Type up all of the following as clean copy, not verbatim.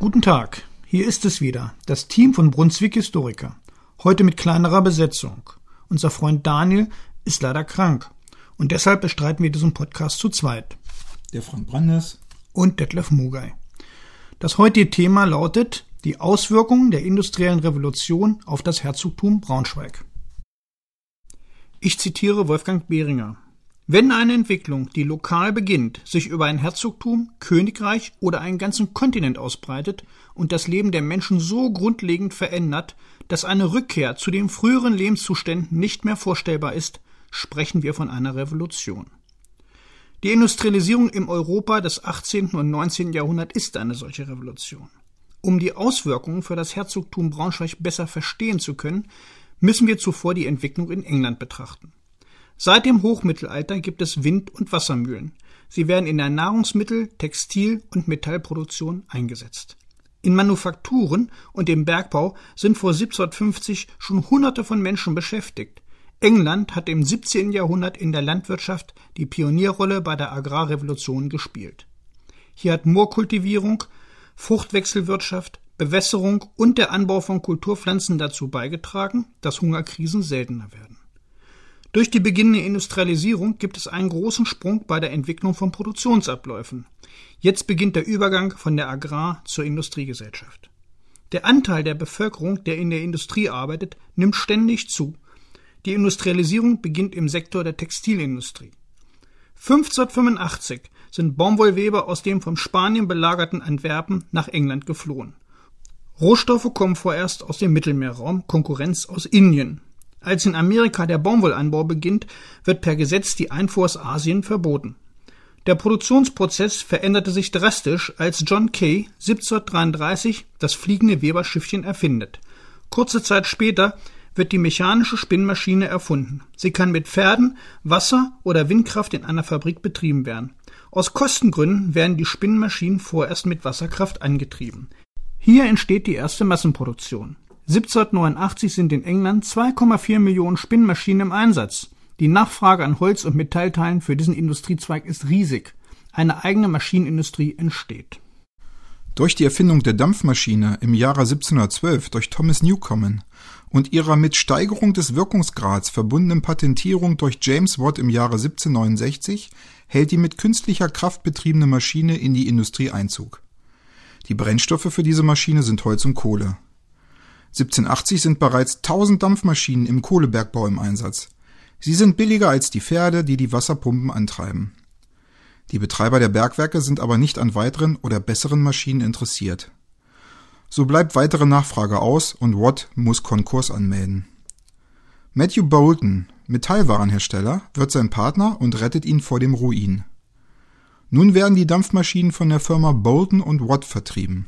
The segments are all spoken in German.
Guten Tag, hier ist es wieder, das Team von Brunswick Historiker. Heute mit kleinerer Besetzung. Unser Freund Daniel ist leider krank und deshalb bestreiten wir diesen Podcast zu zweit. Der Frank Brandes und Detlef Mugay. Das heutige Thema lautet die Auswirkungen der industriellen Revolution auf das Herzogtum Braunschweig. Ich zitiere Wolfgang Behringer. Wenn eine Entwicklung, die lokal beginnt, sich über ein Herzogtum, Königreich oder einen ganzen Kontinent ausbreitet und das Leben der Menschen so grundlegend verändert, dass eine Rückkehr zu den früheren Lebenszuständen nicht mehr vorstellbar ist, sprechen wir von einer Revolution. Die Industrialisierung im Europa des 18. und 19. Jahrhunderts ist eine solche Revolution. Um die Auswirkungen für das Herzogtum Braunschweig besser verstehen zu können, müssen wir zuvor die Entwicklung in England betrachten. Seit dem Hochmittelalter gibt es Wind- und Wassermühlen. Sie werden in der Nahrungsmittel-, Textil- und Metallproduktion eingesetzt. In Manufakturen und im Bergbau sind vor 1750 schon Hunderte von Menschen beschäftigt. England hat im 17. Jahrhundert in der Landwirtschaft die Pionierrolle bei der Agrarrevolution gespielt. Hier hat Moorkultivierung, Fruchtwechselwirtschaft, Bewässerung und der Anbau von Kulturpflanzen dazu beigetragen, dass Hungerkrisen seltener werden. Durch die beginnende Industrialisierung gibt es einen großen Sprung bei der Entwicklung von Produktionsabläufen. Jetzt beginnt der Übergang von der Agrar- zur Industriegesellschaft. Der Anteil der Bevölkerung, der in der Industrie arbeitet, nimmt ständig zu. Die Industrialisierung beginnt im Sektor der Textilindustrie. 1585 sind Baumwollweber aus dem von Spanien belagerten Antwerpen nach England geflohen. Rohstoffe kommen vorerst aus dem Mittelmeerraum, Konkurrenz aus Indien. Als in Amerika der Baumwollanbau beginnt, wird per Gesetz die Einfuhr aus Asien verboten. Der Produktionsprozess veränderte sich drastisch, als John Kay 1733 das fliegende Weberschiffchen erfindet. Kurze Zeit später wird die mechanische Spinnmaschine erfunden. Sie kann mit Pferden, Wasser oder Windkraft in einer Fabrik betrieben werden. Aus Kostengründen werden die Spinnmaschinen vorerst mit Wasserkraft angetrieben. Hier entsteht die erste Massenproduktion. 1789 sind in England 2,4 Millionen Spinnmaschinen im Einsatz. Die Nachfrage an Holz- und Metallteilen für diesen Industriezweig ist riesig. Eine eigene Maschinenindustrie entsteht. Durch die Erfindung der Dampfmaschine im Jahre 1712 durch Thomas Newcomen und ihrer mit Steigerung des Wirkungsgrads verbundenen Patentierung durch James Watt im Jahre 1769 hält die mit künstlicher Kraft betriebene Maschine in die Industrie Einzug. Die Brennstoffe für diese Maschine sind Holz und Kohle. 1780 sind bereits 1000 Dampfmaschinen im Kohlebergbau im Einsatz. Sie sind billiger als die Pferde, die die Wasserpumpen antreiben. Die Betreiber der Bergwerke sind aber nicht an weiteren oder besseren Maschinen interessiert. So bleibt weitere Nachfrage aus und Watt muss Konkurs anmelden. Matthew Boulton, Metallwarenhersteller, wird sein Partner und rettet ihn vor dem Ruin. Nun werden die Dampfmaschinen von der Firma Boulton und Watt vertrieben.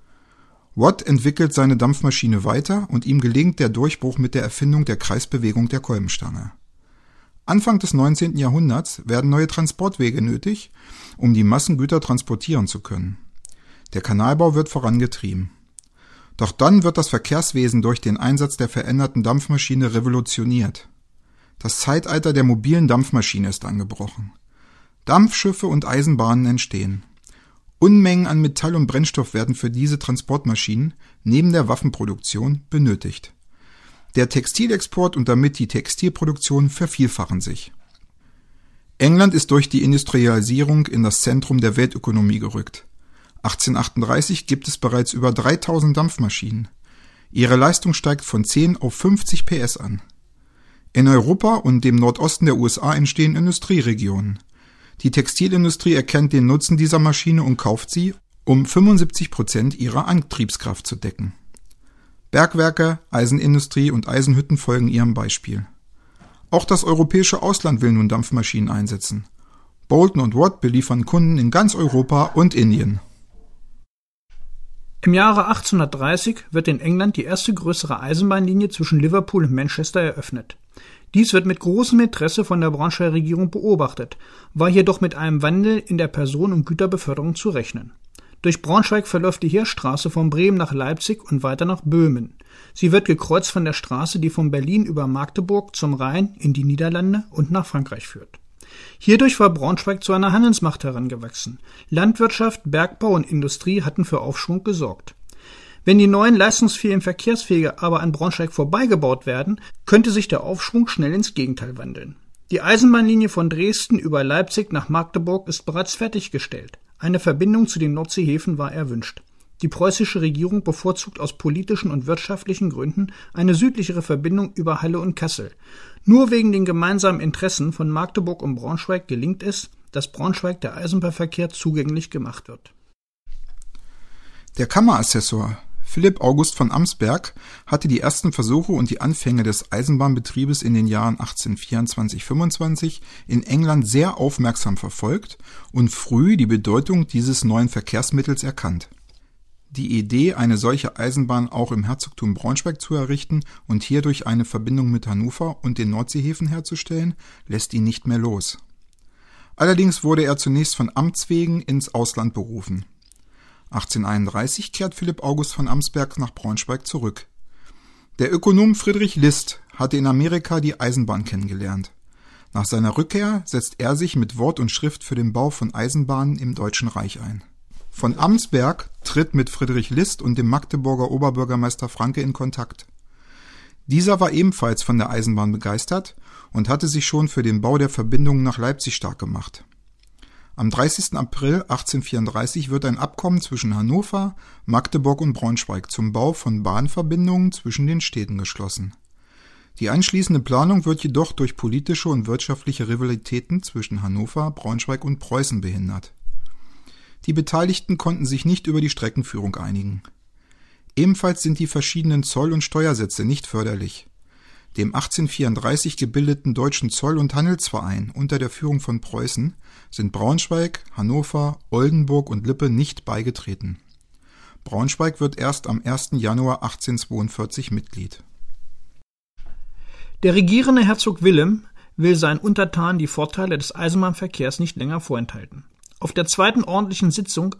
Watt entwickelt seine Dampfmaschine weiter und ihm gelingt der Durchbruch mit der Erfindung der Kreisbewegung der Kolbenstange. Anfang des 19. Jahrhunderts werden neue Transportwege nötig, um die Massengüter transportieren zu können. Der Kanalbau wird vorangetrieben. Doch dann wird das Verkehrswesen durch den Einsatz der veränderten Dampfmaschine revolutioniert. Das Zeitalter der mobilen Dampfmaschine ist angebrochen. Dampfschiffe und Eisenbahnen entstehen. Unmengen an Metall und Brennstoff werden für diese Transportmaschinen neben der Waffenproduktion benötigt. Der Textilexport und damit die Textilproduktion vervielfachen sich. England ist durch die Industrialisierung in das Zentrum der Weltökonomie gerückt. 1838 gibt es bereits über 3000 Dampfmaschinen. Ihre Leistung steigt von 10 auf 50 PS an. In Europa und dem Nordosten der USA entstehen Industrieregionen. Die Textilindustrie erkennt den Nutzen dieser Maschine und kauft sie, um 75% ihrer Antriebskraft zu decken. Bergwerke, Eisenindustrie und Eisenhütten folgen ihrem Beispiel. Auch das europäische Ausland will nun Dampfmaschinen einsetzen. Boulton und Watt beliefern Kunden in ganz Europa und Indien. Im Jahre 1830 wird in England die erste größere Eisenbahnlinie zwischen Liverpool und Manchester eröffnet. Dies wird mit großem Interesse von der Braunschweiger Regierung beobachtet, war jedoch mit einem Wandel in der Person- und Güterbeförderung zu rechnen. Durch Braunschweig verläuft die Heerstraße von Bremen nach Leipzig und weiter nach Böhmen. Sie wird gekreuzt von der Straße, die von Berlin über Magdeburg zum Rhein in die Niederlande und nach Frankreich führt. Hierdurch war Braunschweig zu einer Handelsmacht herangewachsen. Landwirtschaft, Bergbau und Industrie hatten für Aufschwung gesorgt. Wenn die neuen leistungsfähigen Verkehrswege aber an Braunschweig vorbeigebaut werden, könnte sich der Aufschwung schnell ins Gegenteil wandeln. Die Eisenbahnlinie von Dresden über Leipzig nach Magdeburg ist bereits fertiggestellt. Eine Verbindung zu den Nordseehäfen war erwünscht. Die preußische Regierung bevorzugt aus politischen und wirtschaftlichen Gründen eine südlichere Verbindung über Halle und Kassel. Nur wegen den gemeinsamen Interessen von Magdeburg und Braunschweig gelingt es, dass Braunschweig der Eisenbahnverkehr zugänglich gemacht wird. Der Kammerassessor Philipp August von Amsberg hatte die ersten Versuche und die Anfänge des Eisenbahnbetriebes in den Jahren 1824-25 in England sehr aufmerksam verfolgt und früh die Bedeutung dieses neuen Verkehrsmittels erkannt. Die Idee, eine solche Eisenbahn auch im Herzogtum Braunschweig zu errichten und hierdurch eine Verbindung mit Hannover und den Nordseehäfen herzustellen, lässt ihn nicht mehr los. Allerdings wurde er zunächst von Amts wegen ins Ausland berufen. 1831 kehrt Philipp August von Amsberg nach Braunschweig zurück. Der Ökonom Friedrich List hatte in Amerika die Eisenbahn kennengelernt. Nach seiner Rückkehr setzt er sich mit Wort und Schrift für den Bau von Eisenbahnen im Deutschen Reich ein. Von Amsberg tritt mit Friedrich List und dem Magdeburger Oberbürgermeister Franke in Kontakt. Dieser war ebenfalls von der Eisenbahn begeistert und hatte sich schon für den Bau der Verbindungen nach Leipzig stark gemacht. Am 30. April 1834 wird ein Abkommen zwischen Hannover, Magdeburg und Braunschweig zum Bau von Bahnverbindungen zwischen den Städten geschlossen. Die anschließende Planung wird jedoch durch politische und wirtschaftliche Rivalitäten zwischen Hannover, Braunschweig und Preußen behindert. Die Beteiligten konnten sich nicht über die Streckenführung einigen. Ebenfalls sind die verschiedenen Zoll- und Steuersätze nicht förderlich. Dem 1834 gebildeten Deutschen Zoll- und Handelsverein unter der Führung von Preußen sind Braunschweig, Hannover, Oldenburg und Lippe nicht beigetreten. Braunschweig wird erst am 1. Januar 1842 Mitglied. Der regierende Herzog Wilhelm will seinen Untertanen die Vorteile des Eisenbahnverkehrs nicht länger vorenthalten. Auf der zweiten ordentlichen Sitzung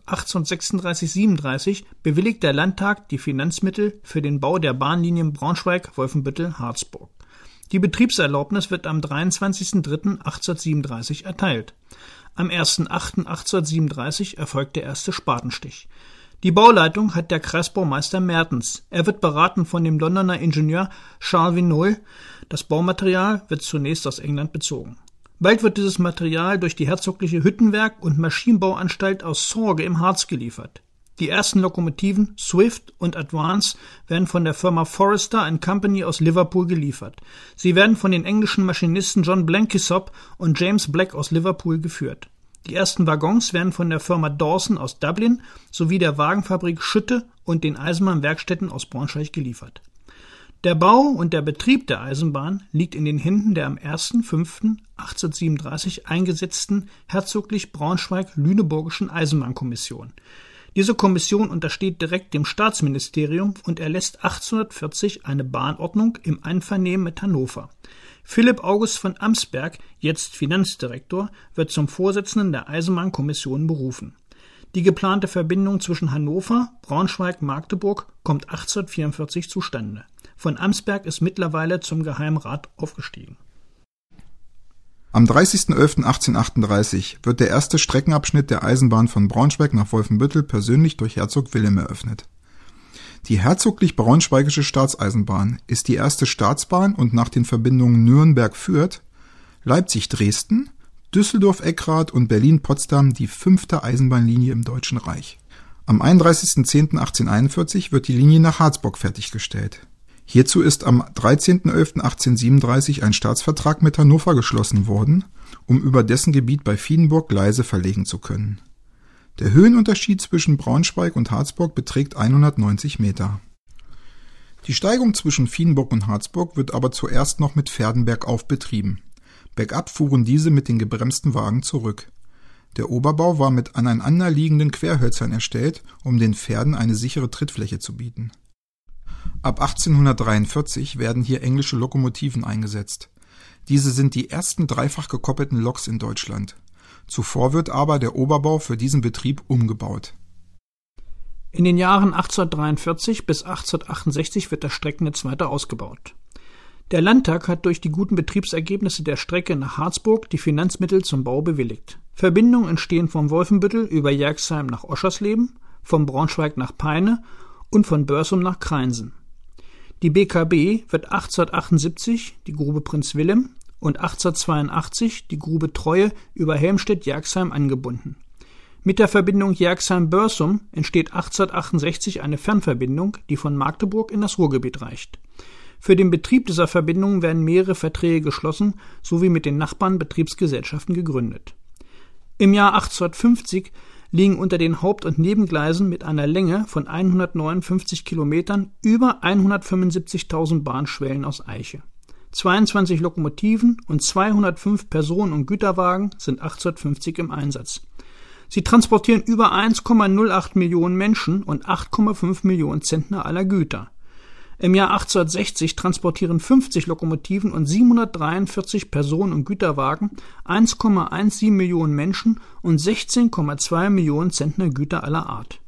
1836/37 bewilligt der Landtag die Finanzmittel für den Bau der Bahnlinien Braunschweig-Wolfenbüttel-Harzburg. Die Betriebserlaubnis wird am 23.03.1837 erteilt. Am 1.08.1837 erfolgt der erste Spatenstich. Die Bauleitung hat der Kreisbaumeister Mertens. Er wird beraten von dem Londoner Ingenieur Charles Vinol. Das Baumaterial wird zunächst aus England bezogen. Bald wird dieses Material durch die Herzogliche Hüttenwerk- und Maschinenbauanstalt aus Sorge im Harz geliefert. Die ersten Lokomotiven Swift und Advance werden von der Firma Forrester & Company aus Liverpool geliefert. Sie werden von den englischen Maschinisten John Blenkinsop und James Black aus Liverpool geführt. Die ersten Waggons werden von der Firma Dawson aus Dublin sowie der Wagenfabrik Schütte und den Eisenbahnwerkstätten aus Braunschweig geliefert. Der Bau und der Betrieb der Eisenbahn liegt in den Händen der am 1.05.1837 eingesetzten herzoglich Braunschweig-Lüneburgischen Eisenbahnkommission. Diese Kommission untersteht direkt dem Staatsministerium und erlässt 1840 eine Bahnordnung im Einvernehmen mit Hannover. Philipp August von Amsberg, jetzt Finanzdirektor, wird zum Vorsitzenden der Eisenbahnkommission berufen. Die geplante Verbindung zwischen Hannover, Braunschweig, Magdeburg kommt 1844 zustande. Von Amsberg ist mittlerweile zum Geheimrat aufgestiegen. Am 30.11.1838 wird der erste Streckenabschnitt der Eisenbahn von Braunschweig nach Wolfenbüttel persönlich durch Herzog Wilhelm eröffnet. Die Herzoglich Braunschweigische Staatseisenbahn ist die erste Staatsbahn und nach den Verbindungen Nürnberg-Fürth, Leipzig-Dresden, Düsseldorf-Eckrath und Berlin-Potsdam die 5. Eisenbahnlinie im Deutschen Reich. Am 31.10.1841 wird die Linie nach Harzburg fertiggestellt. Hierzu ist am 13.11.1837 ein Staatsvertrag mit Hannover geschlossen worden, um über dessen Gebiet bei Viehdenburg Gleise verlegen zu können. Der Höhenunterschied zwischen Braunschweig und Harzburg beträgt 190 Meter. Die Steigung zwischen Viehdenburg und Harzburg wird aber zuerst noch mit Pferden bergauf betrieben. Bergab fuhren diese mit den gebremsten Wagen zurück. Der Oberbau war mit aneinanderliegenden Querhölzern erstellt, um den Pferden eine sichere Trittfläche zu bieten. Ab 1843 werden hier englische Lokomotiven eingesetzt. Diese sind die ersten dreifach gekoppelten Loks in Deutschland. Zuvor wird aber der Oberbau für diesen Betrieb umgebaut. In den Jahren 1843 bis 1868 wird das Streckennetz weiter ausgebaut. Der Landtag hat durch die guten Betriebsergebnisse der Strecke nach Harzburg die Finanzmittel zum Bau bewilligt. Verbindungen entstehen vom Wolfenbüttel über Jerxheim nach Oschersleben, vom Braunschweig nach Peine und von Börsum nach Kreinsen. Die BKB wird 1878 die Grube Prinz Willem und 1882 die Grube Treue über Helmstedt-Jerxheim angebunden. Mit der Verbindung Jerxheim-Börsum entsteht 1868 eine Fernverbindung, die von Magdeburg in das Ruhrgebiet reicht. Für den Betrieb dieser Verbindung werden mehrere Verträge geschlossen sowie mit den Nachbarn Betriebsgesellschaften gegründet. Im Jahr 1850 liegen unter den Haupt- und Nebengleisen mit einer Länge von 159 Kilometern über 175.000 Bahnschwellen aus Eiche. 22 Lokomotiven und 205 Personen- und Güterwagen sind 1850 im Einsatz. Sie transportieren über 1,08 Millionen Menschen und 8,5 Millionen Zentner aller Güter. Im Jahr 1860 transportieren 50 Lokomotiven und 743 Personen- und Güterwagen 1,17 Millionen Menschen und 16,2 Millionen Zentner Güter aller Art.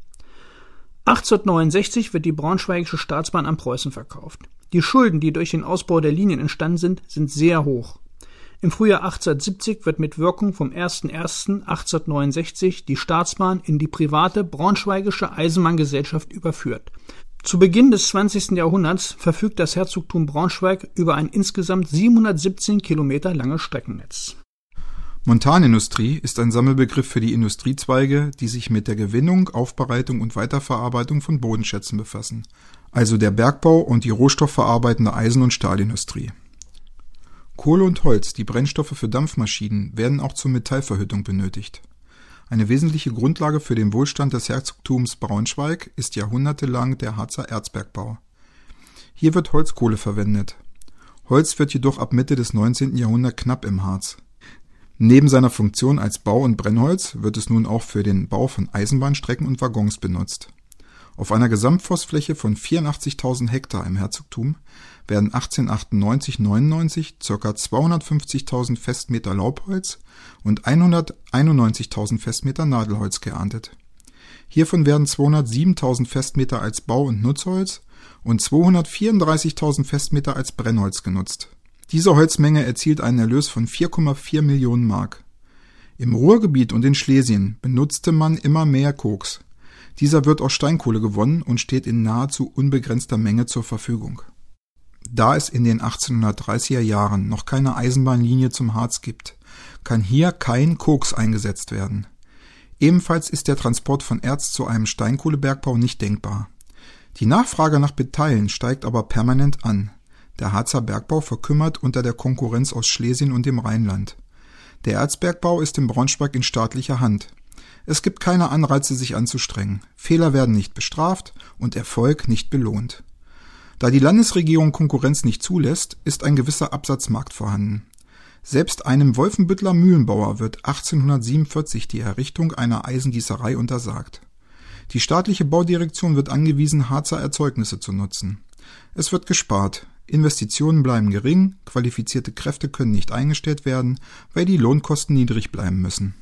1869 wird die Braunschweigische Staatsbahn an Preußen verkauft. Die Schulden, die durch den Ausbau der Linien entstanden sind sehr hoch. Im Frühjahr 1870 wird mit Wirkung vom 01.01.1869 die Staatsbahn in die private Braunschweigische Eisenbahngesellschaft überführt. Zu Beginn des 20. Jahrhunderts verfügt das Herzogtum Braunschweig über ein insgesamt 717 Kilometer langes Streckennetz. Montanindustrie ist ein Sammelbegriff für die Industriezweige, die sich mit der Gewinnung, Aufbereitung und Weiterverarbeitung von Bodenschätzen befassen, also der Bergbau und die rohstoffverarbeitende Eisen- und Stahlindustrie. Kohle und Holz, die Brennstoffe für Dampfmaschinen, werden auch zur Metallverhüttung benötigt. Eine wesentliche Grundlage für den Wohlstand des Herzogtums Braunschweig ist jahrhundertelang der Harzer Erzbergbau. Hier wird Holzkohle verwendet. Holz wird jedoch ab Mitte des 19. Jahrhunderts knapp im Harz. Neben seiner Funktion als Bau- und Brennholz wird es nun auch für den Bau von Eisenbahnstrecken und Waggons benutzt. Auf einer Gesamtforstfläche von 84.000 Hektar im Herzogtum werden 1898/99 ca. 250.000 Festmeter Laubholz und 191.000 Festmeter Nadelholz geerntet. Hiervon werden 207.000 Festmeter als Bau- und Nutzholz und 234.000 Festmeter als Brennholz genutzt. Diese Holzmenge erzielt einen Erlös von 4,4 Millionen Mark. Im Ruhrgebiet und in Schlesien benutzte man immer mehr Koks. Dieser wird aus Steinkohle gewonnen und steht in nahezu unbegrenzter Menge zur Verfügung. Da es in den 1830er Jahren noch keine Eisenbahnlinie zum Harz gibt, kann hier kein Koks eingesetzt werden. Ebenfalls ist der Transport von Erz zu einem Steinkohlebergbau nicht denkbar. Die Nachfrage nach Metallen steigt aber permanent an. Der Harzer Bergbau verkümmert unter der Konkurrenz aus Schlesien und dem Rheinland. Der Erzbergbau ist in Braunschweig in staatlicher Hand. Es gibt keine Anreize, sich anzustrengen. Fehler werden nicht bestraft und Erfolg nicht belohnt. Da die Landesregierung Konkurrenz nicht zulässt, ist ein gewisser Absatzmarkt vorhanden. Selbst einem Wolfenbüttler Mühlenbauer wird 1847 die Errichtung einer Eisengießerei untersagt. Die staatliche Baudirektion wird angewiesen, Harzer Erzeugnisse zu nutzen. Es wird gespart. Investitionen bleiben gering, qualifizierte Kräfte können nicht eingestellt werden, weil die Lohnkosten niedrig bleiben müssen.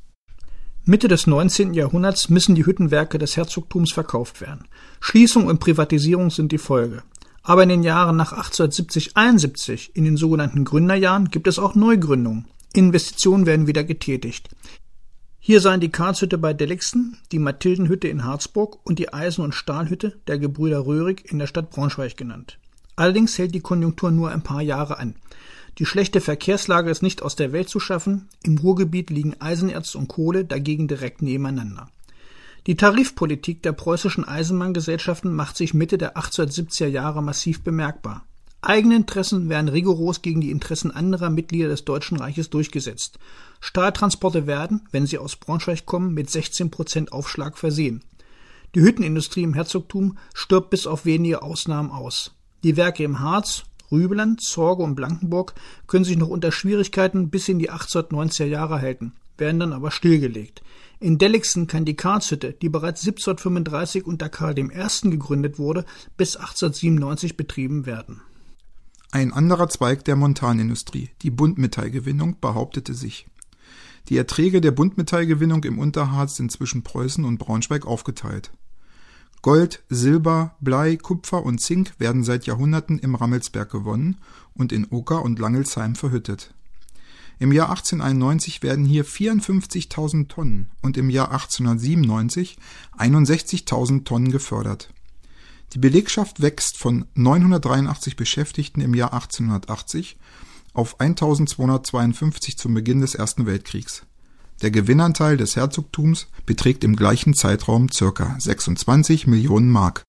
Mitte des 19. Jahrhunderts müssen die Hüttenwerke des Herzogtums verkauft werden. Schließung und Privatisierung sind die Folge. Aber in den Jahren nach 1870/71, in den sogenannten Gründerjahren, gibt es auch Neugründungen. Investitionen werden wieder getätigt. Hier seien die Karlshütte bei Dellixen, die Mathildenhütte in Harzburg und die Eisen- und Stahlhütte der Gebrüder Röhrig in der Stadt Braunschweig genannt. Allerdings hält die Konjunktur nur ein paar Jahre an. Die schlechte Verkehrslage ist nicht aus der Welt zu schaffen. Im Ruhrgebiet liegen Eisenerz und Kohle dagegen direkt nebeneinander. Die Tarifpolitik der preußischen Eisenbahngesellschaften macht sich Mitte der 1870er Jahre massiv bemerkbar. Eigene Interessen werden rigoros gegen die Interessen anderer Mitglieder des Deutschen Reiches durchgesetzt. Stahltransporte werden, wenn sie aus Braunschweig kommen, mit 16% Aufschlag versehen. Die Hüttenindustrie im Herzogtum stirbt bis auf wenige Ausnahmen aus. Die Werke im Harz, Rübeland, Zorge und Blankenburg können sich noch unter Schwierigkeiten bis in die 1890er Jahre halten, werden dann aber stillgelegt. In Dellixen kann die Karlshütte, die bereits 1735 unter Karl I. gegründet wurde, bis 1897 betrieben werden. Ein anderer Zweig der Montanindustrie, die Buntmetallgewinnung, behauptete sich. Die Erträge der Buntmetallgewinnung im Unterharz sind zwischen Preußen und Braunschweig aufgeteilt. Gold, Silber, Blei, Kupfer und Zink werden seit Jahrhunderten im Rammelsberg gewonnen und in Oker und Langelsheim verhüttet. Im Jahr 1891 werden hier 54.000 Tonnen und im Jahr 1897 61.000 Tonnen gefördert. Die Belegschaft wächst von 983 Beschäftigten im Jahr 1880 auf 1.252 zum Beginn des Ersten Weltkriegs. Der Gewinnanteil des Herzogtums beträgt im gleichen Zeitraum ca. 26 Millionen Mark.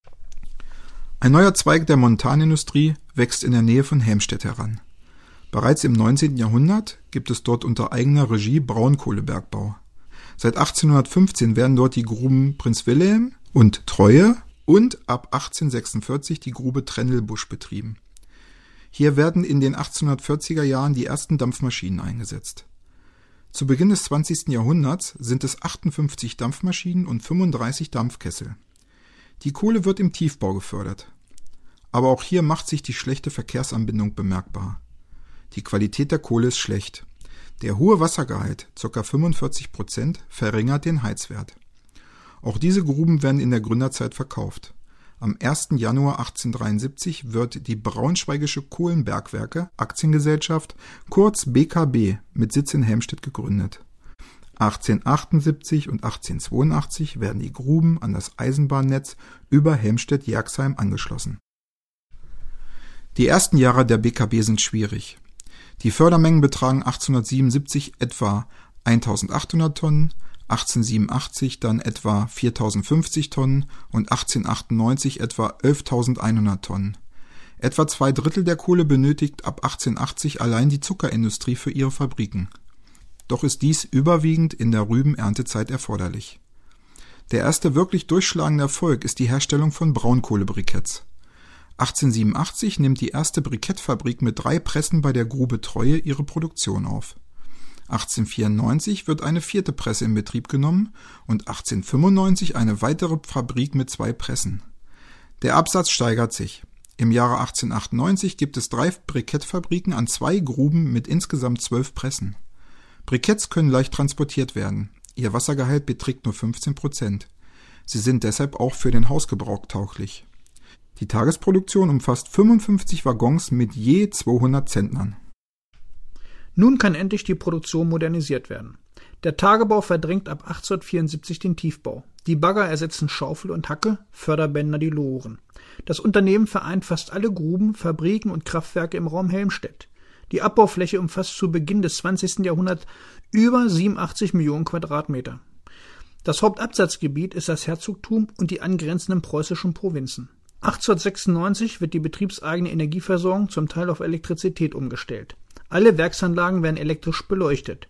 Ein neuer Zweig der Montanindustrie wächst in der Nähe von Helmstedt heran. Bereits im 19. Jahrhundert gibt es dort unter eigener Regie Braunkohlebergbau. Seit 1815 werden dort die Gruben Prinz Wilhelm und Treue und ab 1846 die Grube Trennelbusch betrieben. Hier werden in den 1840er Jahren die ersten Dampfmaschinen eingesetzt. Zu Beginn des 20. Jahrhunderts sind es 58 Dampfmaschinen und 35 Dampfkessel. Die Kohle wird im Tiefbau gefördert. Aber auch hier macht sich die schlechte Verkehrsanbindung bemerkbar. Die Qualität der Kohle ist schlecht. Der hohe Wassergehalt, ca. 45%, verringert den Heizwert. Auch diese Gruben werden in der Gründerzeit verkauft. Am 1. Januar 1873 wird die Braunschweigische Kohlenbergwerke Aktiengesellschaft, kurz BKB, mit Sitz in Helmstedt gegründet. 1878 und 1882 werden die Gruben an das Eisenbahnnetz über Helmstedt-Jerxheim angeschlossen. Die ersten Jahre der BKB sind schwierig. Die Fördermengen betragen 1877 etwa 1.800 Tonnen, 1887 dann etwa 4.050 Tonnen und 1898 etwa 11.100 Tonnen. Etwa 2/3 der Kohle benötigt ab 1880 allein die Zuckerindustrie für ihre Fabriken. Doch ist dies überwiegend in der Rübenerntezeit erforderlich. Der erste wirklich durchschlagende Erfolg ist die Herstellung von Braunkohlebriketts. 1887 nimmt die erste Brikettfabrik mit 3 Pressen bei der Grube Treue ihre Produktion auf. 1894 wird eine 4. Presse in Betrieb genommen und 1895 eine weitere Fabrik mit 2 Pressen. Der Absatz steigert sich. Im Jahre 1898 gibt es 3 Brikettfabriken an 2 Gruben mit insgesamt 12 Pressen. Briketts können leicht transportiert werden. Ihr Wassergehalt beträgt nur 15%. Sie sind deshalb auch für den Hausgebrauch tauglich. Die Tagesproduktion umfasst 55 Waggons mit je 200 Zentnern. Nun kann endlich die Produktion modernisiert werden. Der Tagebau verdrängt ab 1874 den Tiefbau. Die Bagger ersetzen Schaufel und Hacke, Förderbänder die Loren. Das Unternehmen vereint fast alle Gruben, Fabriken und Kraftwerke im Raum Helmstedt. Die Abbaufläche umfasst zu Beginn des 20. Jahrhunderts über 87 Millionen Quadratmeter. Das Hauptabsatzgebiet ist das Herzogtum und die angrenzenden preußischen Provinzen. 1896 wird die betriebseigene Energieversorgung zum Teil auf Elektrizität umgestellt. Alle Werksanlagen werden elektrisch beleuchtet.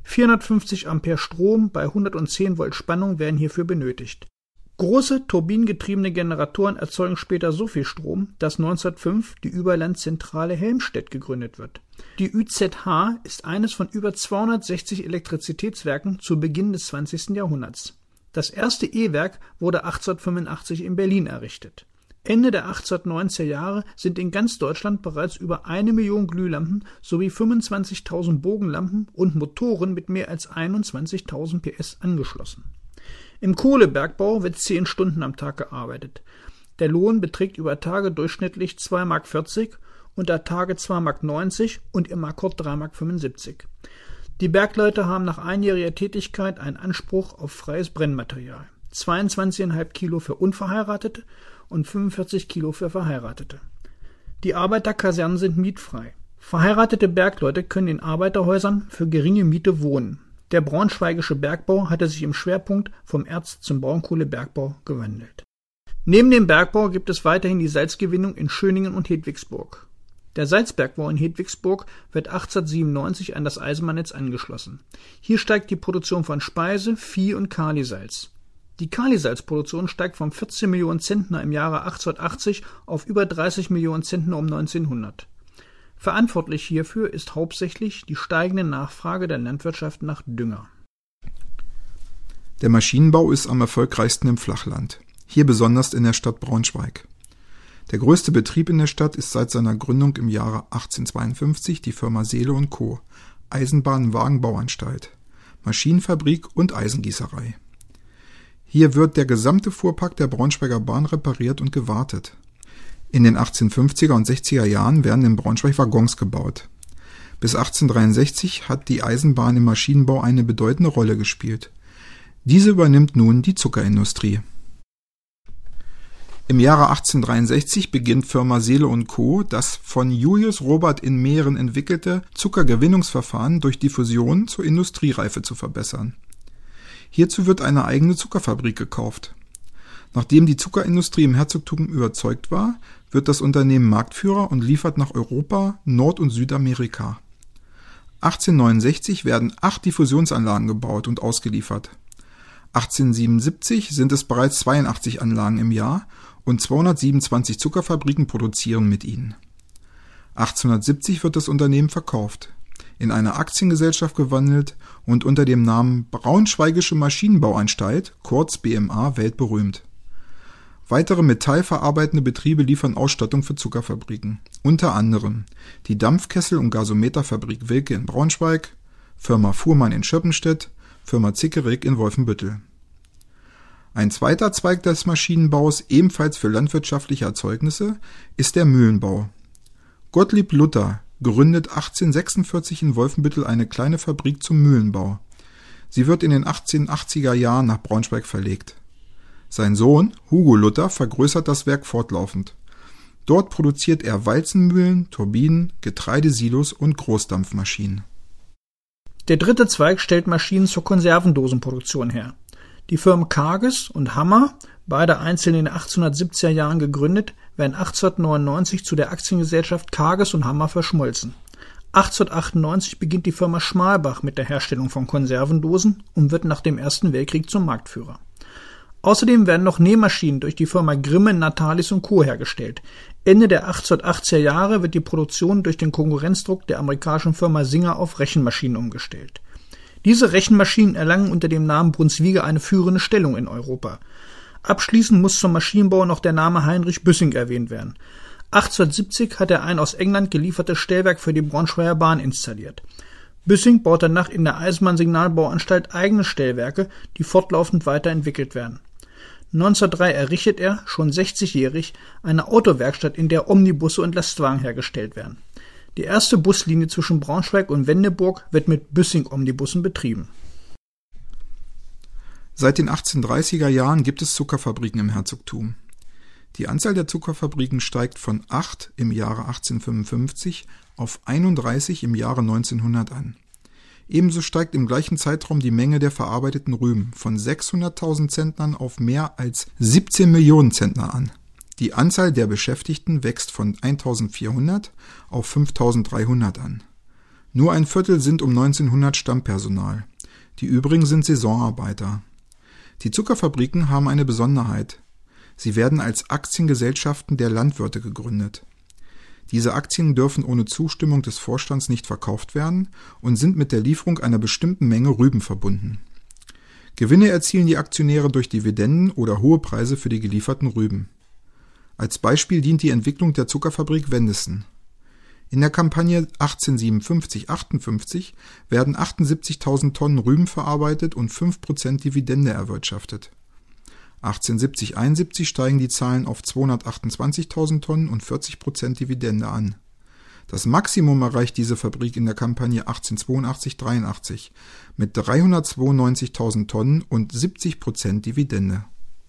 450 Ampere Strom bei 110 Volt Spannung werden hierfür benötigt. Große turbinengetriebene Generatoren erzeugen später so viel Strom, dass 1905 die Überlandzentrale Helmstedt gegründet wird. Die ÜZH ist eines von über 260 Elektrizitätswerken zu Beginn des 20. Jahrhunderts. Das erste E-Werk wurde 1885 in Berlin errichtet. Ende der 1890er Jahre sind in ganz Deutschland bereits über 1 Million Glühlampen sowie 25.000 Bogenlampen und Motoren mit mehr als 21.000 PS angeschlossen. Im Kohlebergbau wird 10 Stunden am Tag gearbeitet. Der Lohn beträgt über Tage durchschnittlich 2,40 Mark, unter Tage 2,90 Mark und im Akkord 3,75 Mark. Die Bergleute haben nach einjähriger Tätigkeit einen Anspruch auf freies Brennmaterial. 22,5 Kilo für Unverheiratete und 45 Kilo für Verheiratete. Die Arbeiterkasernen sind mietfrei. Verheiratete Bergleute können in Arbeiterhäusern für geringe Miete wohnen. Der braunschweigische Bergbau hatte sich im Schwerpunkt vom Erz- zum Braunkohlebergbau gewandelt. Neben dem Bergbau gibt es weiterhin die Salzgewinnung in Schöningen und Hedwigsburg. Der Salzbergbau in Hedwigsburg wird 1897 an das Eisenbahnnetz angeschlossen. Hier steigt die Produktion von Speise-, Vieh- und Kalisalz. Die Kalisalzproduktion steigt von 14 Millionen Zentner im Jahre 1880 auf über 30 Millionen Zentner um 1900. Verantwortlich hierfür ist hauptsächlich die steigende Nachfrage der Landwirtschaft nach Dünger. Der Maschinenbau ist am erfolgreichsten im Flachland, hier besonders in der Stadt Braunschweig. Der größte Betrieb in der Stadt ist seit seiner Gründung im Jahre 1852 die Firma Seele & Co., Eisenbahnwagenbauanstalt, Maschinenfabrik und Eisengießerei. Hier wird der gesamte Fuhrpark der Braunschweiger Bahn repariert und gewartet. In den 1850er und 60er Jahren werden in Braunschweig Waggons gebaut. Bis 1863 hat die Eisenbahn im Maschinenbau eine bedeutende Rolle gespielt. Diese übernimmt nun die Zuckerindustrie. Im Jahre 1863 beginnt Firma Seele & Co. das von Julius Robert in Mähren entwickelte Zuckergewinnungsverfahren durch Diffusion zur Industriereife zu verbessern. Hierzu wird eine eigene Zuckerfabrik gekauft. Nachdem die Zuckerindustrie im Herzogtum überzeugt war, wird das Unternehmen Marktführer und liefert nach Europa, Nord- und Südamerika. 1869 werden 8 Diffusionsanlagen gebaut und ausgeliefert. 1877 sind es bereits 82 Anlagen im Jahr und 227 Zuckerfabriken produzieren mit ihnen. 1870 wird das Unternehmen verkauft, in eine Aktiengesellschaft gewandelt und unter dem Namen Braunschweigische Maschinenbauanstalt, kurz BMA, weltberühmt. Weitere metallverarbeitende Betriebe liefern Ausstattung für Zuckerfabriken, unter anderem die Dampfkessel- und Gasometerfabrik Wilke in Braunschweig, Firma Fuhrmann in Schöppenstedt, Firma Zickerig in Wolfenbüttel. Ein zweiter Zweig des Maschinenbaus, ebenfalls für landwirtschaftliche Erzeugnisse, ist der Mühlenbau. Gottlieb Luther gründet 1846 in Wolfenbüttel eine kleine Fabrik zum Mühlenbau. Sie wird in den 1880er Jahren nach Braunschweig verlegt. Sein Sohn Hugo Luther vergrößert das Werk fortlaufend. Dort produziert er Walzenmühlen, Turbinen, Getreidesilos und Großdampfmaschinen. Der dritte Zweig stellt Maschinen zur Konservendosenproduktion her. Die Firmen Karges und Hammer, beide einzeln in den 1870er Jahren gegründet, werden 1899 zu der Aktiengesellschaft Karges und Hammer verschmolzen. 1898 beginnt die Firma Schmalbach mit der Herstellung von Konservendosen und wird nach dem Ersten Weltkrieg zum Marktführer. Außerdem werden noch Nähmaschinen durch die Firma Grimme, Natalis & Co. hergestellt. Ende der 1880er Jahre wird die Produktion durch den Konkurrenzdruck der amerikanischen Firma Singer auf Rechenmaschinen umgestellt. Diese Rechenmaschinen erlangen unter dem Namen Brunsviga eine führende Stellung in Europa. Abschließend muss zum Maschinenbau noch der Name Heinrich Büssing erwähnt werden. 1870 hat er ein aus England geliefertes Stellwerk für die Braunschweiger Bahn installiert. Büssing baut danach in der Eisenbahnsignalbauanstalt eigene Stellwerke, die fortlaufend weiterentwickelt werden. 1903 errichtet er, schon 60-jährig, eine Autowerkstatt, in der Omnibusse und Lastwagen hergestellt werden. Die erste Buslinie zwischen Braunschweig und Wendeburg wird mit Büssing-Omnibussen betrieben. Seit den 1830er Jahren gibt es Zuckerfabriken im Herzogtum. Die Anzahl der Zuckerfabriken steigt von 8 im Jahre 1855 auf 31 im Jahre 1900 an. Ebenso steigt im gleichen Zeitraum die Menge der verarbeiteten Rüben von 600.000 Zentnern auf mehr als 17 Millionen Zentner an. Die Anzahl der Beschäftigten wächst von 1.400 auf 5.300 an. Nur ein Viertel sind um 1900 Stammpersonal. Die übrigen sind Saisonarbeiter. Die Zuckerfabriken haben eine Besonderheit. Sie werden als Aktiengesellschaften der Landwirte gegründet. Diese Aktien dürfen ohne Zustimmung des Vorstands nicht verkauft werden und sind mit der Lieferung einer bestimmten Menge Rüben verbunden. Gewinne erzielen die Aktionäre durch Dividenden oder hohe Preise für die gelieferten Rüben. Als Beispiel dient die Entwicklung der Zuckerfabrik Wendessen. In der Kampagne 1857/58 werden 78.000 Tonnen Rüben verarbeitet und 5% Dividende erwirtschaftet. 1870/71 steigen die Zahlen auf 228.000 Tonnen und 40% Dividende an. Das Maximum erreicht diese Fabrik in der Kampagne 1882/83 mit 392.000 Tonnen und 70% Dividende.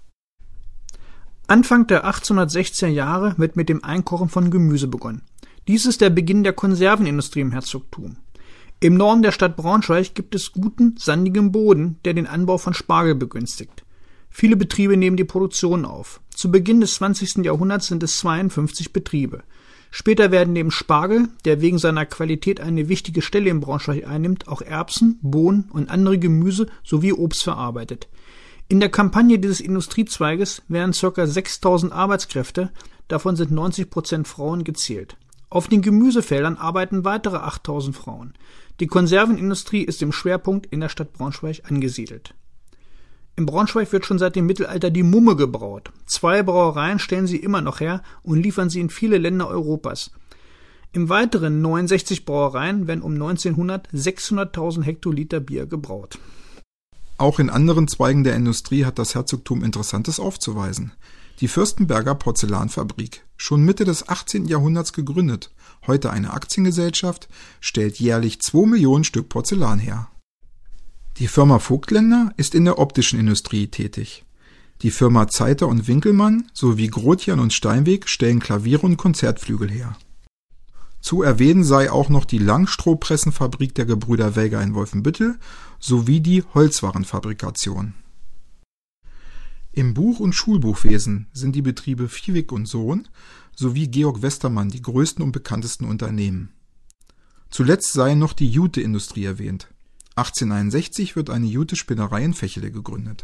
Anfang der 1860er Jahre wird mit dem Einkochen von Gemüse begonnen. Dies ist der Beginn der Konservenindustrie im Herzogtum. Im Norden der Stadt Braunschweig gibt es guten, sandigen Boden, der den Anbau von Spargel begünstigt. Viele Betriebe nehmen die Produktion auf. Zu Beginn des 20. Jahrhunderts sind es 52 Betriebe. Später werden neben Spargel, der wegen seiner Qualität eine wichtige Stelle in Braunschweig einnimmt, auch Erbsen, Bohnen und andere Gemüse sowie Obst verarbeitet. In der Kampagne dieses Industriezweiges werden ca. 6.000 Arbeitskräfte, davon sind 90% Frauen, gezählt. Auf den Gemüsefeldern arbeiten weitere 8.000 Frauen. Die Konservenindustrie ist im Schwerpunkt in der Stadt Braunschweig angesiedelt. In Braunschweig wird schon seit dem Mittelalter die Mumme gebraut. 2 Brauereien stellen sie immer noch her und liefern sie in viele Länder Europas. Im weiteren 69 Brauereien werden um 1900 600.000 Hektoliter Bier gebraut. Auch in anderen Zweigen der Industrie hat das Herzogtum Interessantes aufzuweisen. Die Fürstenberger Porzellanfabrik, schon Mitte des 18. Jahrhunderts gegründet, heute eine Aktiengesellschaft, stellt jährlich 2 Millionen Stück Porzellan her. Die Firma Vogtländer ist in der optischen Industrie tätig. Die Firma Zeiter und Winkelmann sowie Grotian und Steinweg stellen Klaviere und Konzertflügel her. Zu erwähnen sei auch noch die Langstrohpressenfabrik der Gebrüder Welger in Wolfenbüttel sowie die Holzwarenfabrikation. Im Buch- und Schulbuchwesen sind die Betriebe Viehweg und Sohn sowie Georg Westermann die größten und bekanntesten Unternehmen. Zuletzt sei noch die Jute-Industrie erwähnt. 1861 wird eine Jute-Spinnerei in Vechele gegründet.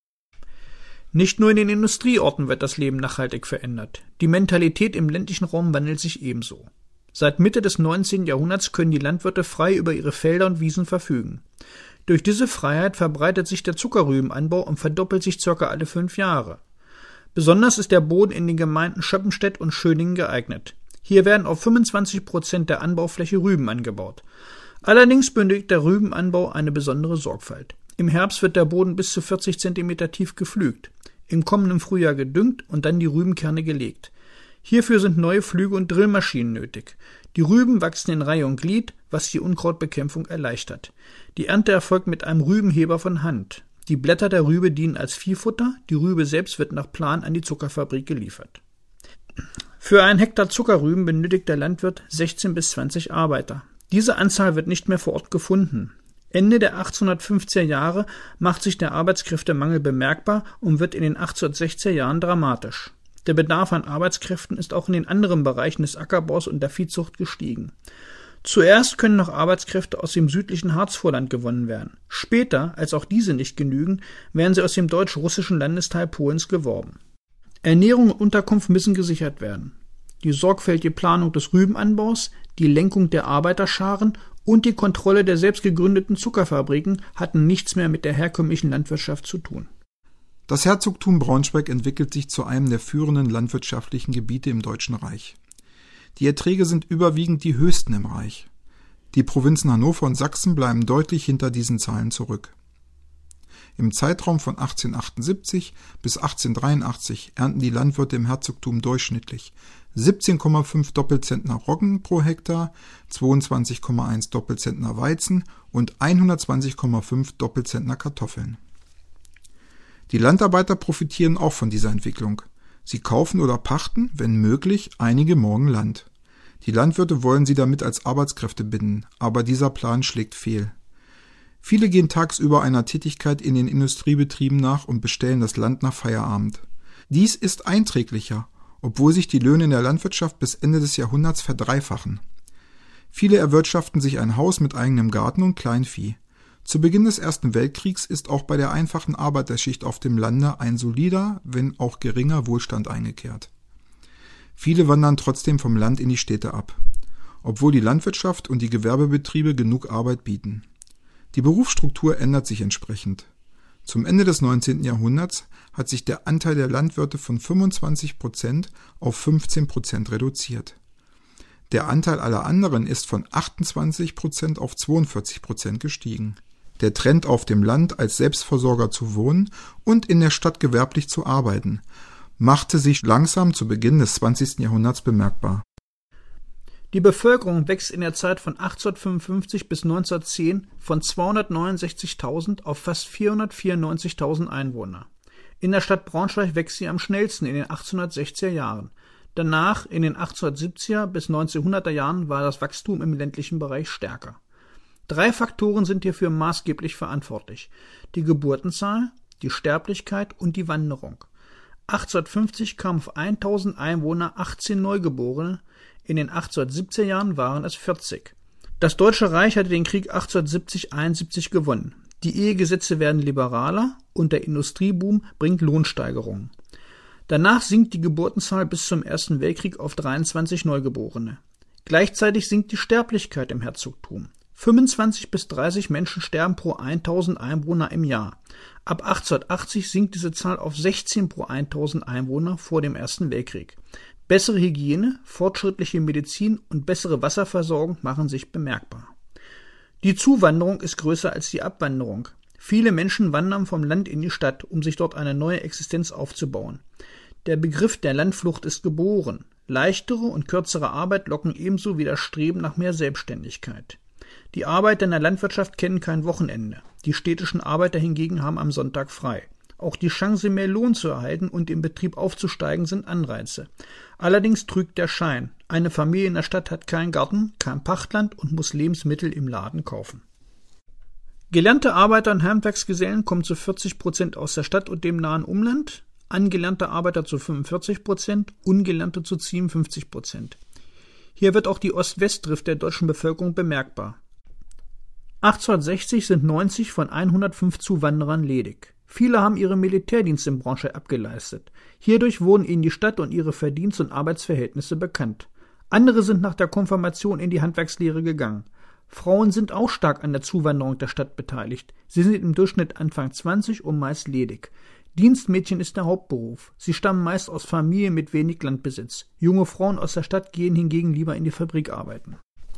Nicht nur in den Industrieorten wird das Leben nachhaltig verändert. Die Mentalität im ländlichen Raum wandelt sich ebenso. Seit Mitte des 19. Jahrhunderts können die Landwirte frei über ihre Felder und Wiesen verfügen. Durch diese Freiheit verbreitet sich der Zuckerrübenanbau und verdoppelt sich ca. alle 5 Jahre. Besonders ist der Boden in den Gemeinden Schöppenstedt und Schöningen geeignet. Hier werden auf 25% der Anbaufläche Rüben angebaut. Allerdings benötigt der Rübenanbau eine besondere Sorgfalt. Im Herbst wird der Boden bis zu 40 cm tief gepflügt, im kommenden Frühjahr gedüngt und dann die Rübenkerne gelegt. Hierfür sind neue Flüge und Drillmaschinen nötig. Die Rüben wachsen in Reihe und Glied, was die Unkrautbekämpfung erleichtert. Die Ernte erfolgt mit einem Rübenheber von Hand. Die Blätter der Rübe dienen als Viehfutter, die Rübe selbst wird nach Plan an die Zuckerfabrik geliefert. Für 1 Hektar Zuckerrüben benötigt der Landwirt 16 bis 20 Arbeiter. Diese Anzahl wird nicht mehr vor Ort gefunden. Ende der 1850er Jahre macht sich der Arbeitskräftemangel bemerkbar und wird in den 1860er Jahren dramatisch. Der Bedarf an Arbeitskräften ist auch in den anderen Bereichen des Ackerbaus und der Viehzucht gestiegen. Zuerst können noch Arbeitskräfte aus dem südlichen Harzvorland gewonnen werden. Später, als auch diese nicht genügen, werden sie aus dem deutsch-russischen Landesteil Polens geworben. Ernährung und Unterkunft müssen gesichert werden. Die sorgfältige Planung des Rübenanbaus, die Lenkung der Arbeiterscharen und die Kontrolle der selbst gegründeten Zuckerfabriken hatten nichts mehr mit der herkömmlichen Landwirtschaft zu tun. Das Herzogtum Braunschweig entwickelt sich zu einem der führenden landwirtschaftlichen Gebiete im Deutschen Reich. Die Erträge sind überwiegend die höchsten im Reich. Die Provinzen Hannover und Sachsen bleiben deutlich hinter diesen Zahlen zurück. Im Zeitraum von 1878 bis 1883 ernten die Landwirte im Herzogtum durchschnittlich 17,5 Doppelzentner Roggen pro Hektar, 22,1 Doppelzentner Weizen und 120,5 Doppelzentner Kartoffeln. Die Landarbeiter profitieren auch von dieser Entwicklung. Sie kaufen oder pachten, wenn möglich, einige Morgen Land. Die Landwirte wollen sie damit als Arbeitskräfte binden, aber dieser Plan schlägt fehl. Viele gehen tagsüber einer Tätigkeit in den Industriebetrieben nach und bestellen das Land nach Feierabend. Dies ist einträglicher, obwohl sich die Löhne in der Landwirtschaft bis Ende des Jahrhunderts verdreifachen. Viele erwirtschaften sich ein Haus mit eigenem Garten und Kleinvieh. Zu Beginn des Ersten Weltkriegs ist auch bei der einfachen Arbeiterschicht auf dem Lande ein solider, wenn auch geringer Wohlstand eingekehrt. Viele wandern trotzdem vom Land in die Städte ab, obwohl die Landwirtschaft und die Gewerbebetriebe genug Arbeit bieten. Die Berufsstruktur ändert sich entsprechend. Zum Ende des 19. Jahrhunderts hat sich der Anteil der Landwirte von 25% auf 15% reduziert. Der Anteil aller anderen ist von 28% auf 42% gestiegen. Der Trend auf dem Land als Selbstversorger zu wohnen und in der Stadt gewerblich zu arbeiten, machte sich langsam zu Beginn des 20. Jahrhunderts bemerkbar. Die Bevölkerung wächst in der Zeit von 1855 bis 1910 von 269.000 auf fast 494.000 Einwohner. In der Stadt Braunschweig wächst sie am schnellsten in den 1860er Jahren. Danach, in den 1870er bis 1900er Jahren, war das Wachstum im ländlichen Bereich stärker. 3 Faktoren sind hierfür maßgeblich verantwortlich: die Geburtenzahl, die Sterblichkeit und die Wanderung. 1850 kamen auf 1000 Einwohner 18 Neugeborene, in den 1870er Jahren waren es 40. Das Deutsche Reich hatte den Krieg 1870-71 gewonnen. Die Ehegesetze werden liberaler und der Industrieboom bringt Lohnsteigerungen. Danach sinkt die Geburtenzahl bis zum Ersten Weltkrieg auf 23 Neugeborene. Gleichzeitig sinkt die Sterblichkeit im Herzogtum. 25 bis 30 Menschen sterben pro 1000 Einwohner im Jahr. Ab 1880 sinkt diese Zahl auf 16 pro 1000 Einwohner vor dem Ersten Weltkrieg. Bessere Hygiene, fortschrittliche Medizin und bessere Wasserversorgung machen sich bemerkbar. Die Zuwanderung ist größer als die Abwanderung. Viele Menschen wandern vom Land in die Stadt, um sich dort eine neue Existenz aufzubauen. Der Begriff der Landflucht ist geboren. Leichtere und kürzere Arbeit locken ebenso wie das Streben nach mehr Selbstständigkeit. Die Arbeiter in der Landwirtschaft kennen kein Wochenende. Die städtischen Arbeiter hingegen haben am Sonntag frei. Auch die Chance, mehr Lohn zu erhalten und im Betrieb aufzusteigen, sind Anreize. Allerdings trügt der Schein. Eine Familie in der Stadt hat keinen Garten, kein Pachtland und muss Lebensmittel im Laden kaufen. Gelernte Arbeiter und Handwerksgesellen kommen zu 40% aus der Stadt und dem nahen Umland, angelernte Arbeiter zu 45%, ungelernte zu 57%. Hier wird auch die Ost-West-Drift der deutschen Bevölkerung bemerkbar. 1860 sind 90 von 105 Zuwanderern ledig. Viele haben ihren Militärdienst im Braunschweig abgeleistet. Hierdurch wurden ihnen die Stadt und ihre Verdienst- und Arbeitsverhältnisse bekannt. Andere sind nach der Konfirmation in die Handwerkslehre gegangen. Frauen sind auch stark an der Zuwanderung der Stadt beteiligt. Sie sind im Durchschnitt Anfang 20 und meist ledig. Dienstmädchen ist der Hauptberuf. Sie stammen meist aus Familien mit wenig Landbesitz. Junge Frauen aus der Stadt gehen hingegen lieber in die Fabrik arbeiten.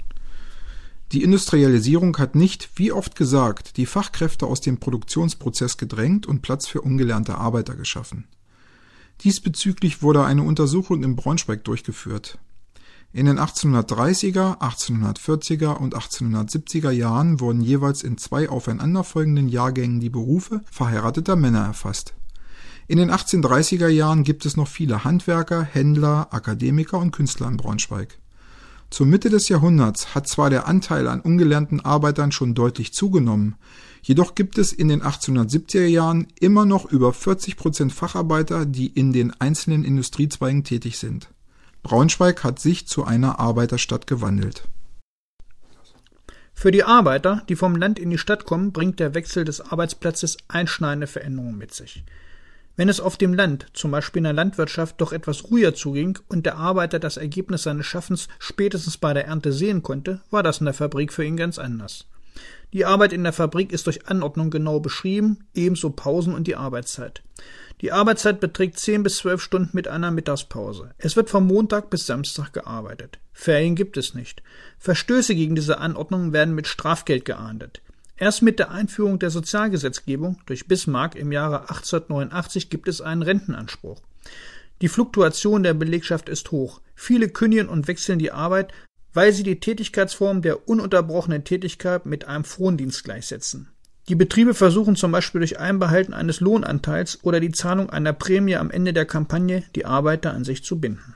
Die Industrialisierung hat nicht, wie oft gesagt, die Fachkräfte aus dem Produktionsprozess gedrängt und Platz für ungelernte Arbeiter geschaffen. Diesbezüglich wurde eine Untersuchung in Braunschweig durchgeführt. In den 1830er, 1840er und 1870er Jahren wurden jeweils in 2 aufeinanderfolgenden Jahrgängen die Berufe verheirateter Männer erfasst. In den 1830er Jahren gibt es noch viele Handwerker, Händler, Akademiker und Künstler in Braunschweig. Zur Mitte des Jahrhunderts hat zwar der Anteil an ungelernten Arbeitern schon deutlich zugenommen, jedoch gibt es in den 1870er Jahren immer noch über 40% Facharbeiter, die in den einzelnen Industriezweigen tätig sind. Braunschweig hat sich zu einer Arbeiterstadt gewandelt. Für die Arbeiter, die vom Land in die Stadt kommen, bringt der Wechsel des Arbeitsplatzes einschneidende Veränderungen mit sich. Wenn es auf dem Land, zum Beispiel in der Landwirtschaft, doch etwas ruhiger zuging und der Arbeiter das Ergebnis seines Schaffens spätestens bei der Ernte sehen konnte, war das in der Fabrik für ihn ganz anders. Die Arbeit in der Fabrik ist durch Anordnung genau beschrieben, ebenso Pausen und die Arbeitszeit. Die Arbeitszeit beträgt 10 bis 12 Stunden mit einer Mittagspause. Es wird von Montag bis Samstag gearbeitet. Ferien gibt es nicht. Verstöße gegen diese Anordnungen werden mit Strafgeld geahndet. Erst mit der Einführung der Sozialgesetzgebung durch Bismarck im Jahre 1889 gibt es einen Rentenanspruch. Die Fluktuation der Belegschaft ist hoch. Viele kündigen und wechseln die Arbeit, weil sie die Tätigkeitsform der ununterbrochenen Tätigkeit mit einem Frondienst gleichsetzen. Die Betriebe versuchen zum Beispiel durch Einbehalten eines Lohnanteils oder die Zahlung einer Prämie am Ende der Kampagne die Arbeiter an sich zu binden.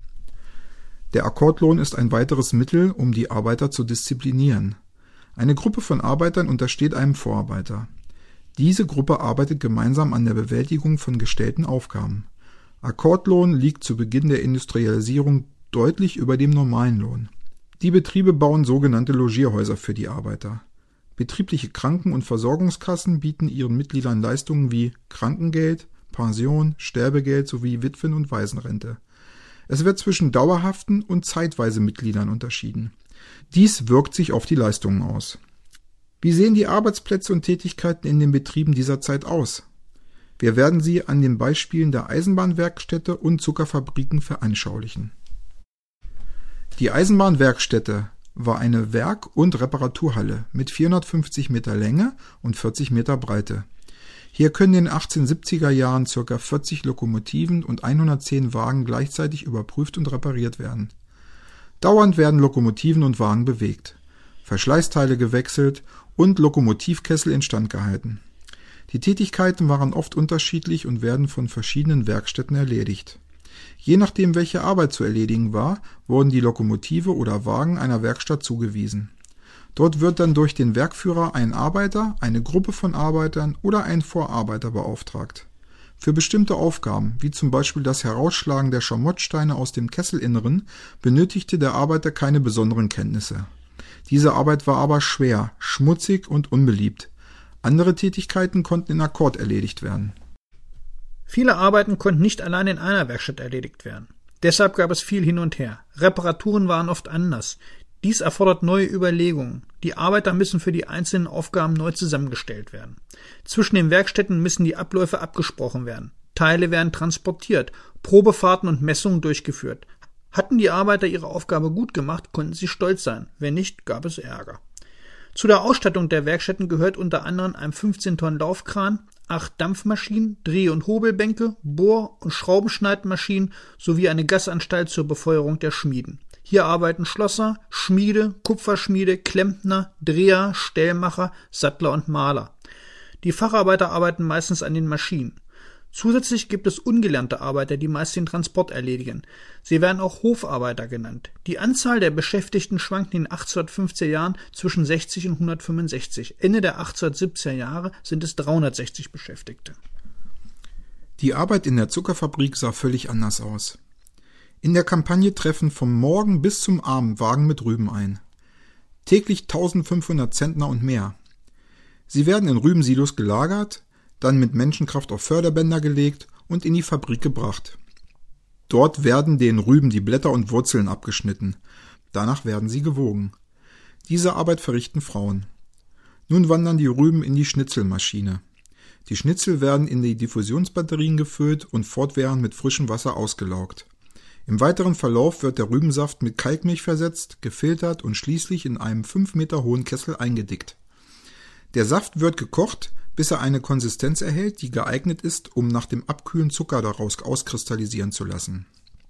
Der Akkordlohn ist ein weiteres Mittel, um die Arbeiter zu disziplinieren. Eine Gruppe von Arbeitern untersteht einem Vorarbeiter. Diese Gruppe arbeitet gemeinsam an der Bewältigung von gestellten Aufgaben. Akkordlohn liegt zu Beginn der Industrialisierung deutlich über dem normalen Lohn. Die Betriebe bauen sogenannte Logierhäuser für die Arbeiter. Betriebliche Kranken- und Versorgungskassen bieten ihren Mitgliedern Leistungen wie Krankengeld, Pension, Sterbegeld sowie Witwen- und Waisenrente. Es wird zwischen dauerhaften und zeitweise Mitgliedern unterschieden. Dies wirkt sich auf die Leistungen aus. Wie sehen die Arbeitsplätze und Tätigkeiten in den Betrieben dieser Zeit aus? Wir werden sie an den Beispielen der Eisenbahnwerkstätte und Zuckerfabriken veranschaulichen. Die Eisenbahnwerkstätte war eine Werk- und Reparaturhalle mit 450 Meter Länge und 40 Meter Breite. Hier können in den 1870er Jahren ca. 40 Lokomotiven und 110 Wagen gleichzeitig überprüft und repariert werden. Dauernd werden Lokomotiven und Wagen bewegt, Verschleißteile gewechselt und Lokomotivkessel instand gehalten. Die Tätigkeiten waren oft unterschiedlich und werden von verschiedenen Werkstätten erledigt. Je nachdem, welche Arbeit zu erledigen war, wurden die Lokomotive oder Wagen einer Werkstatt zugewiesen. Dort wird dann durch den Werkführer ein Arbeiter, eine Gruppe von Arbeitern oder ein Vorarbeiter beauftragt. Für bestimmte Aufgaben, wie zum Beispiel das Herausschlagen der Schamottsteine aus dem Kesselinneren, benötigte der Arbeiter keine besonderen Kenntnisse. Diese Arbeit war aber schwer, schmutzig und unbeliebt. Andere Tätigkeiten konnten in Akkord erledigt werden. Viele Arbeiten konnten nicht allein in einer Werkstatt erledigt werden. Deshalb gab es viel hin und her. Reparaturen waren oft anders. Dies erfordert neue Überlegungen. Die Arbeiter müssen für die einzelnen Aufgaben neu zusammengestellt werden. Zwischen den Werkstätten müssen die Abläufe abgesprochen werden. Teile werden transportiert, Probefahrten und Messungen durchgeführt. Hatten die Arbeiter ihre Aufgabe gut gemacht, konnten sie stolz sein. Wenn nicht, gab es Ärger. Zu der Ausstattung der Werkstätten gehört unter anderem ein 15 Tonnen Laufkran, 8 Dampfmaschinen, Dreh- und Hobelbänke, Bohr- und Schraubenschneidmaschinen sowie eine Gasanstalt zur Befeuerung der Schmieden. Hier arbeiten Schlosser, Schmiede, Kupferschmiede, Klempner, Dreher, Stellmacher, Sattler und Maler. Die Facharbeiter arbeiten meistens an den Maschinen. Zusätzlich gibt es ungelernte Arbeiter, die meist den Transport erledigen. Sie werden auch Hofarbeiter genannt. Die Anzahl der Beschäftigten schwankt in den 1850er Jahren zwischen 60 und 165. Ende der 1870er Jahre sind es 360 Beschäftigte. Die Arbeit in der Zuckerfabrik sah völlig anders aus. In der Kampagne treffen vom Morgen bis zum Abend Wagen mit Rüben ein. Täglich 1500 Zentner und mehr. Sie werden in Rübensilos gelagert, dann mit Menschenkraft auf Förderbänder gelegt und in die Fabrik gebracht. Dort werden den Rüben die Blätter und Wurzeln abgeschnitten. Danach werden sie gewogen. Diese Arbeit verrichten Frauen. Nun wandern die Rüben in die Schnitzelmaschine. Die Schnitzel werden in die Diffusionsbatterien gefüllt und fortwährend mit frischem Wasser ausgelaugt. Im weiteren Verlauf wird der Rübensaft mit Kalkmilch versetzt, gefiltert und schließlich in einem 5 Meter hohen Kessel eingedickt. Der Saft wird gekocht, bis er eine Konsistenz erhält, die geeignet ist, um nach dem Abkühlen Zucker daraus auskristallisieren zu lassen.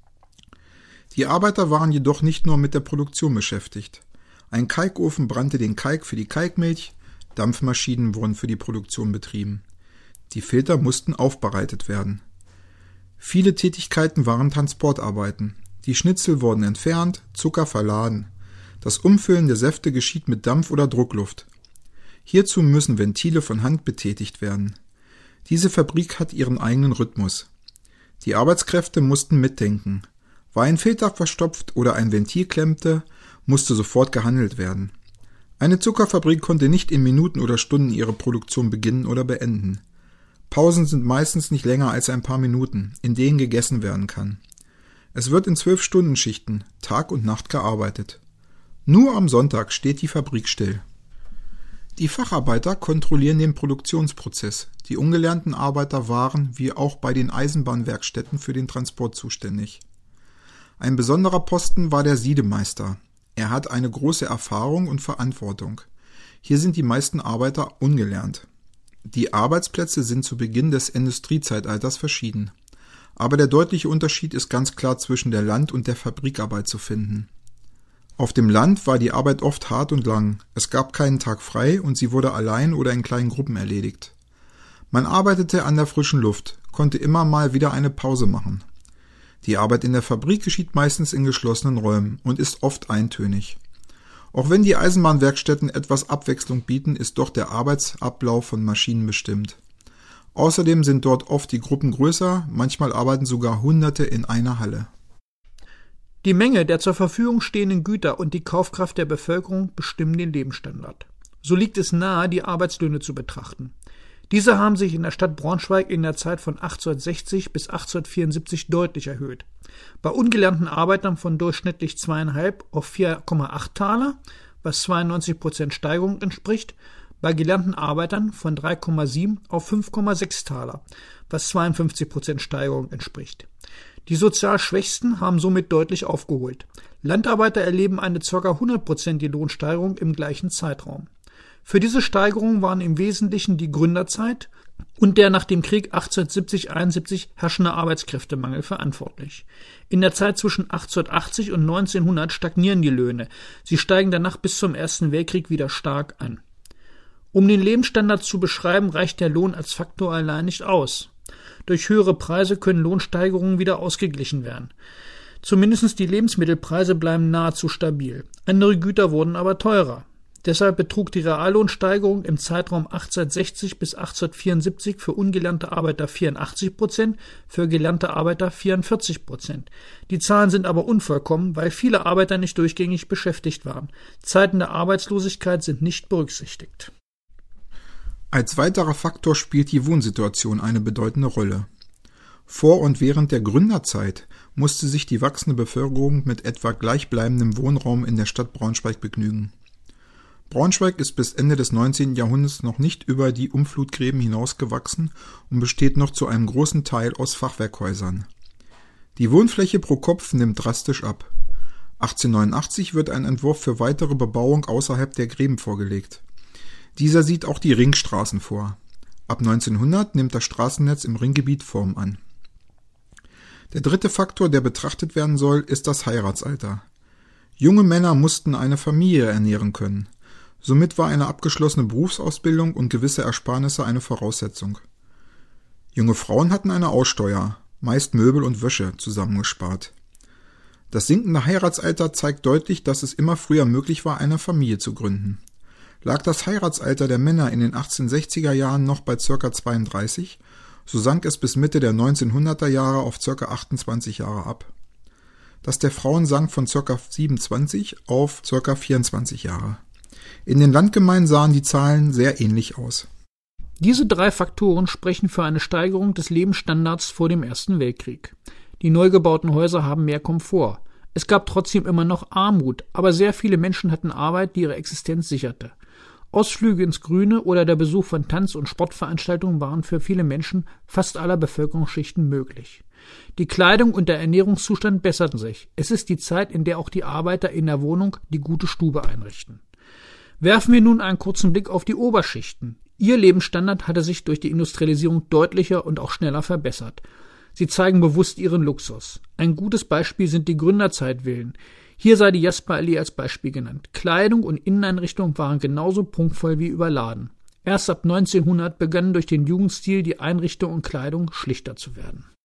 Die Arbeiter waren jedoch nicht nur mit der Produktion beschäftigt. Ein Kalkofen brannte den Kalk für die Kalkmilch, Dampfmaschinen wurden für die Produktion betrieben. Die Filter mussten aufbereitet werden. Viele Tätigkeiten waren Transportarbeiten. Die Schnitzel wurden entfernt, Zucker verladen. Das Umfüllen der Säfte geschieht mit Dampf oder Druckluft. Hierzu müssen Ventile von Hand betätigt werden. Diese Fabrik hat ihren eigenen Rhythmus. Die Arbeitskräfte mussten mitdenken. War ein Filter verstopft oder ein Ventil klemmte, musste sofort gehandelt werden. Eine Zuckerfabrik konnte nicht in Minuten oder Stunden ihre Produktion beginnen oder beenden. Pausen sind meistens nicht länger als ein paar Minuten, in denen gegessen werden kann. Es wird in 12-Stunden-Schichten, Tag und Nacht gearbeitet. Nur am Sonntag steht die Fabrik still. Die Facharbeiter kontrollieren den Produktionsprozess. Die ungelernten Arbeiter waren, wie auch bei den Eisenbahnwerkstätten, für den Transport zuständig. Ein besonderer Posten war der Siedemeister. Er hat eine große Erfahrung und Verantwortung. Hier sind die meisten Arbeiter ungelernt. Die Arbeitsplätze sind zu Beginn des Industriezeitalters verschieden. Aber der deutliche Unterschied ist ganz klar zwischen der Land- und der Fabrikarbeit zu finden. Auf dem Land war die Arbeit oft hart und lang. Es gab keinen Tag frei und sie wurde allein oder in kleinen Gruppen erledigt. Man arbeitete an der frischen Luft, konnte immer mal wieder eine Pause machen. Die Arbeit in der Fabrik geschieht meistens in geschlossenen Räumen und ist oft eintönig. Auch wenn die Eisenbahnwerkstätten etwas Abwechslung bieten, ist doch der Arbeitsablauf von Maschinen bestimmt. Außerdem sind dort oft die Gruppen größer, manchmal arbeiten sogar Hunderte in einer Halle. Die Menge der zur Verfügung stehenden Güter und die Kaufkraft der Bevölkerung bestimmen den Lebensstandard. So liegt es nahe, die Arbeitslöhne zu betrachten. Diese haben sich in der Stadt Braunschweig in der Zeit von 1860 bis 1874 deutlich erhöht. Bei ungelernten Arbeitern von durchschnittlich 2,5 auf 4,8 Taler, was 92% Steigerung entspricht, bei gelernten Arbeitern von 3,7 auf 5,6 Taler, was 52% Steigerung entspricht. Die sozial Schwächsten haben somit deutlich aufgeholt. Landarbeiter erleben eine ca. 100% Lohnsteigerung im gleichen Zeitraum. Für diese Steigerung waren im Wesentlichen die Gründerzeit und der nach dem Krieg 1870-71 herrschende Arbeitskräftemangel verantwortlich. In der Zeit zwischen 1880 und 1900 stagnieren die Löhne. Sie steigen danach bis zum Ersten Weltkrieg wieder stark an. Um den Lebensstandard zu beschreiben, reicht der Lohn als Faktor allein nicht aus. Durch höhere Preise können Lohnsteigerungen wieder ausgeglichen werden. Zumindest die Lebensmittelpreise bleiben nahezu stabil. Andere Güter wurden aber teurer. Deshalb betrug die Reallohnsteigerung im Zeitraum 1860 bis 1874 für ungelernte Arbeiter 84%, für gelernte Arbeiter 44%. Die Zahlen sind aber unvollkommen, weil viele Arbeiter nicht durchgängig beschäftigt waren. Zeiten der Arbeitslosigkeit sind nicht berücksichtigt. Als weiterer Faktor spielt die Wohnsituation eine bedeutende Rolle. Vor und während der Gründerzeit musste sich die wachsende Bevölkerung mit etwa gleichbleibendem Wohnraum in der Stadt Braunschweig begnügen. Braunschweig ist bis Ende des 19. Jahrhunderts noch nicht über die Umflutgräben hinausgewachsen und besteht noch zu einem großen Teil aus Fachwerkhäusern. Die Wohnfläche pro Kopf nimmt drastisch ab. 1889 wird ein Entwurf für weitere Bebauung außerhalb der Gräben vorgelegt. Dieser sieht auch die Ringstraßen vor. Ab 1900 nimmt das Straßennetz im Ringgebiet Form an. Der dritte Faktor, der betrachtet werden soll, ist das Heiratsalter. Junge Männer mussten eine Familie ernähren können. Somit war eine abgeschlossene Berufsausbildung und gewisse Ersparnisse eine Voraussetzung. Junge Frauen hatten eine Aussteuer, meist Möbel und Wäsche, zusammengespart. Das sinkende Heiratsalter zeigt deutlich, dass es immer früher möglich war, eine Familie zu gründen. Lag das Heiratsalter der Männer in den 1860er Jahren noch bei ca. 32, so sank es bis Mitte der 1900er Jahre auf ca. 28 Jahre ab. Das der Frauen sank von ca. 27 auf ca. 24 Jahre. In den Landgemeinden sahen die Zahlen sehr ähnlich aus. Diese 3 Faktoren sprechen für eine Steigerung des Lebensstandards vor dem Ersten Weltkrieg. Die neu gebauten Häuser haben mehr Komfort. Es gab trotzdem immer noch Armut, aber sehr viele Menschen hatten Arbeit, die ihre Existenz sicherte. Ausflüge ins Grüne oder der Besuch von Tanz- und Sportveranstaltungen waren für viele Menschen fast aller Bevölkerungsschichten möglich. Die Kleidung und der Ernährungszustand besserten sich. Es ist die Zeit, in der auch die Arbeiter in der Wohnung die gute Stube einrichten. Werfen wir nun einen kurzen Blick auf die Oberschichten. Ihr Lebensstandard hatte sich durch die Industrialisierung deutlicher und auch schneller verbessert. Sie zeigen bewusst ihren Luxus. Ein gutes Beispiel sind die Gründerzeitvillen. Hier sei die Jasperallee als Beispiel genannt. Kleidung und Inneneinrichtung waren genauso prunkvoll wie überladen. Erst ab 1900 begannen durch den Jugendstil die Einrichtung und Kleidung schlichter zu werden.